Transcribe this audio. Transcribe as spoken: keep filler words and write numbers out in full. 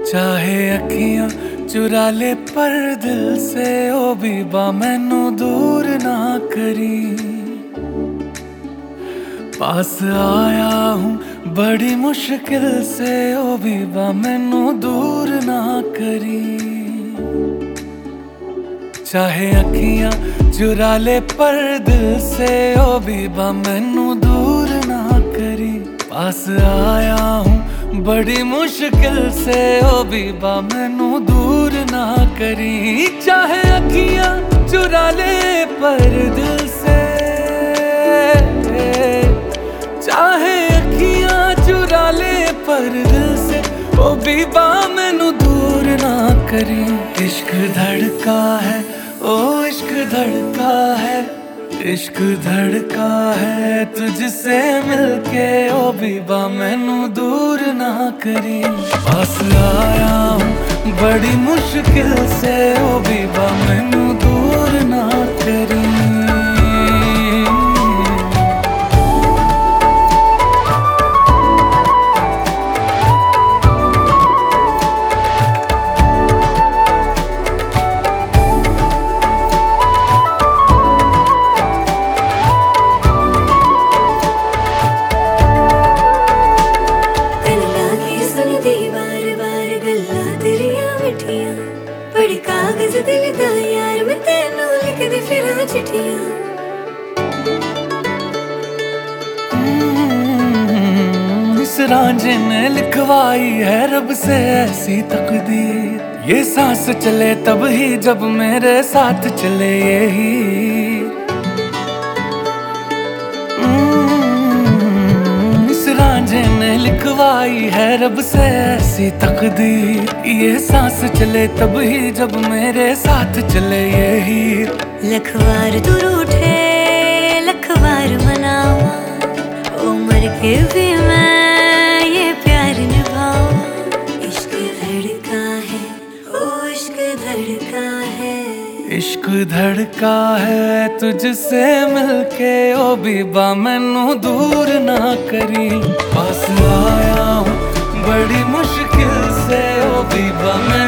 चाहे अखियां चुरा ले पर दिल से ओ बीबा मैनू दूर ना करी। पास आया हूँ बड़ी मुश्किल से ओ बीबा मैनू दूर ना करी। चाहे अखियां चुरा ले पर दिल से ओ बीबा मैनू दूर ना करी। पास आया हूँ बड़ी मुश्किल से ओ बीबा मैनू दूर ना करी। चाहे अखियां चुरा ले पर दिल से, चाहे अखियां चुरा ले पर दिल से ओ बीबा मैनू दूर ना करी। इश्क धड़का है ओ इश्क धड़का है, इश्क धड़का है तुझसे मिलके ओ बीबा मैनू दूर ना करी। पास आया हूँ बड़ी मुश्किल से ओ बीबा मैनू दूर ना करी। बड़ी कागज दिल दा यार मैं तेनू लिख दे फिर चिट्ठियां। इस रांझे ने लिखवाई है रब से ऐसी तकदीर, ये सांस चले तब ही जब मेरे साथ चले यही। रांझे ने लिखवाई है रब से ऐसी तकदीर, ये सांस चले तब ही जब मेरे साथ चले यही। लखवार तू रूठे लखवार मनावा, ओ मर के भी मैं ये प्यार निभावा। इश्क धड़का है ओ इश्क धड़का है, इश्क धड़का है तुझसे मिलके ओ बीबा मैनू दूर ना करी। पास आया हूँ बड़ी मुश्किल से ओ बीबा।